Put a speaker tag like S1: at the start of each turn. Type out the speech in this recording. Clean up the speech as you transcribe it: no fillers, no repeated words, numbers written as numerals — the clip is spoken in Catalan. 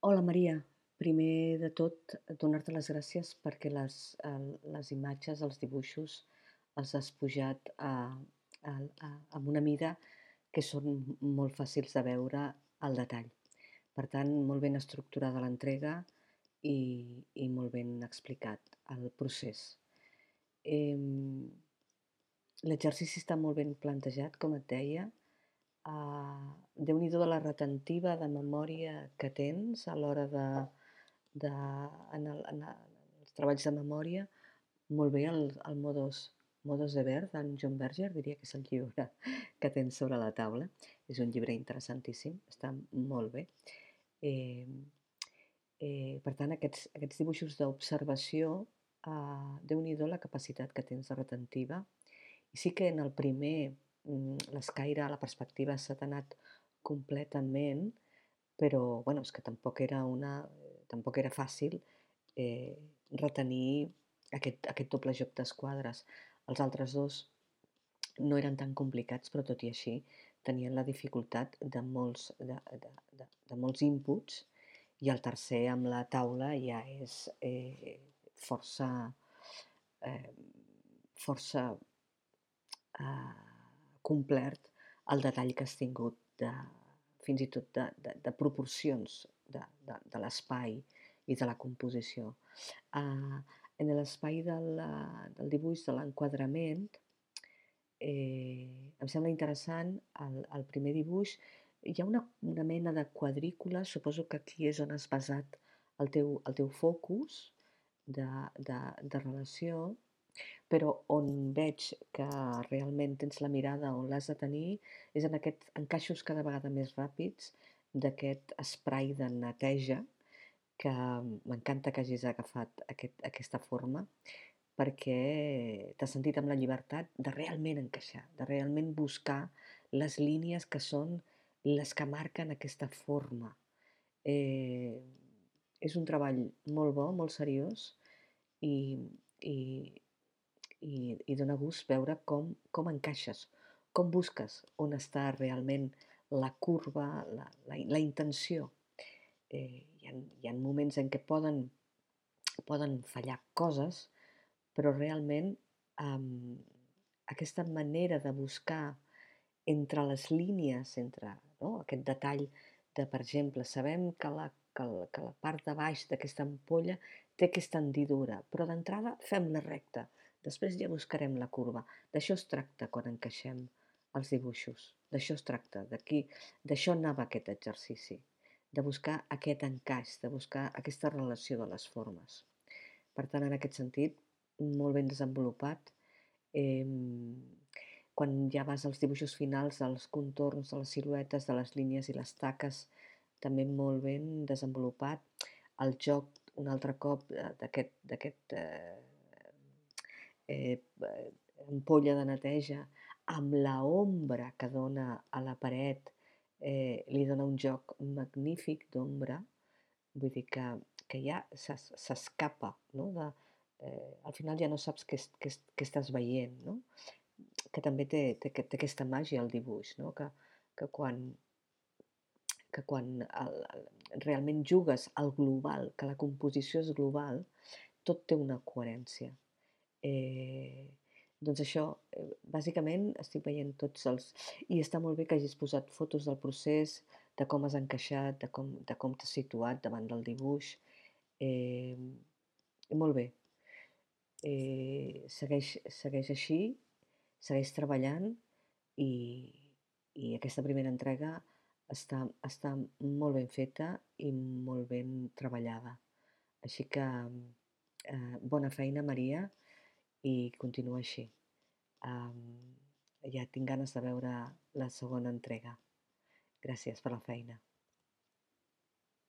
S1: Hola Maria, primer de tot donar-te les gràcies perquè les imatges, els dibuixos, els has pujat amb una mida que són molt fàcils de veure al detall. Per tant, molt ben estructurada l'entrega i molt ben explicat el procés. Em, L'exercici està molt ben plantejat, com et deia. Déu-n'hi-do de la retentiva de memòria que tens a l'hora de en els treballs de memòria. Molt bé el Modos de Ver d'en John Berger, diria que és el llibre que tens sobre la taula. És un llibre interessantíssim, està molt bé. Eh, per tant, aquests dibuixos d'observació, Déu-n'hi-do la capacitat que tens de retentiva. I sí que en el primer l'escaire, la perspectiva s'ha anat completament, però bueno, és que tampoc era fàcil eh, retenir aquest doble joc d'esquadres. Els altres dos no eren tan complicats, però tot i així tenien la dificultat de molts inputs, i el tercer amb la taula ja és força, eh, força complert el detall que has tingut fins i tot de proporcions de l'espai i de la composició. En l'espai del dibuix, de l'enquadrament, em sembla interessant el primer dibuix. Hi ha una mena de quadrícula, suposo que aquí és on has basat el teu focus de relació, però on veig que realment tens la mirada on l'has de tenir és en aquests encaixos cada vegada més ràpids d'aquest spray de neteja, que m'encanta que hagis agafat aquesta forma, perquè t'has sentit amb la llibertat de realment encaixar, de realment buscar les línies que són les que marquen aquesta forma. Eh, és un treball molt bo, molt seriós, i, i, i dona gust veure com encaixes, com busques on està realment la curva, la intenció. Hi ha moments en què poden fallar coses, però realment um, aquesta manera de buscar entre les línies, no? Aquest detall de, per exemple, sabem que la part de baix d'aquesta ampolla té aquesta hendidura, però d'entrada fem-la recta, després ja buscarem la curva. D'això es tracta quan encaixem els dibuixos, d'això es tracta, d'això anava aquest exercici, de buscar aquest encaix, de buscar aquesta relació de les formes. Per tant, en aquest sentit, molt ben desenvolupat. Eh, Quan ja vas als dibuixos finals, dels contorns, de les siluetes, de les línies i les taques, també molt ben desenvolupat. El joc, un altre cop, d'aquest ampolla de neteja amb la ombra que dona a la paret, li dona un joc magnífic d'ombra. Vull dir que ja s'escapa, no? Al final ja no saps què estàs veient, no? Que també té aquesta màgia el dibuix, no? Que quan realment jugues al global, que la composició és global, tot té una coherència. Eh, doncs això, bàsicament estic veient tots els... I està molt bé que hagis posat fotos del procés, de com has encaixat, de com t'has situat davant del dibuix. Eh, Molt bé. Segueix així, segueix treballant, i, i aquesta primera entrega està molt ben feta i molt ben treballada. Així que bona feina, Maria, i continua així. Ja tinc ganes de veure la segona entrega. Gràcies per la feina.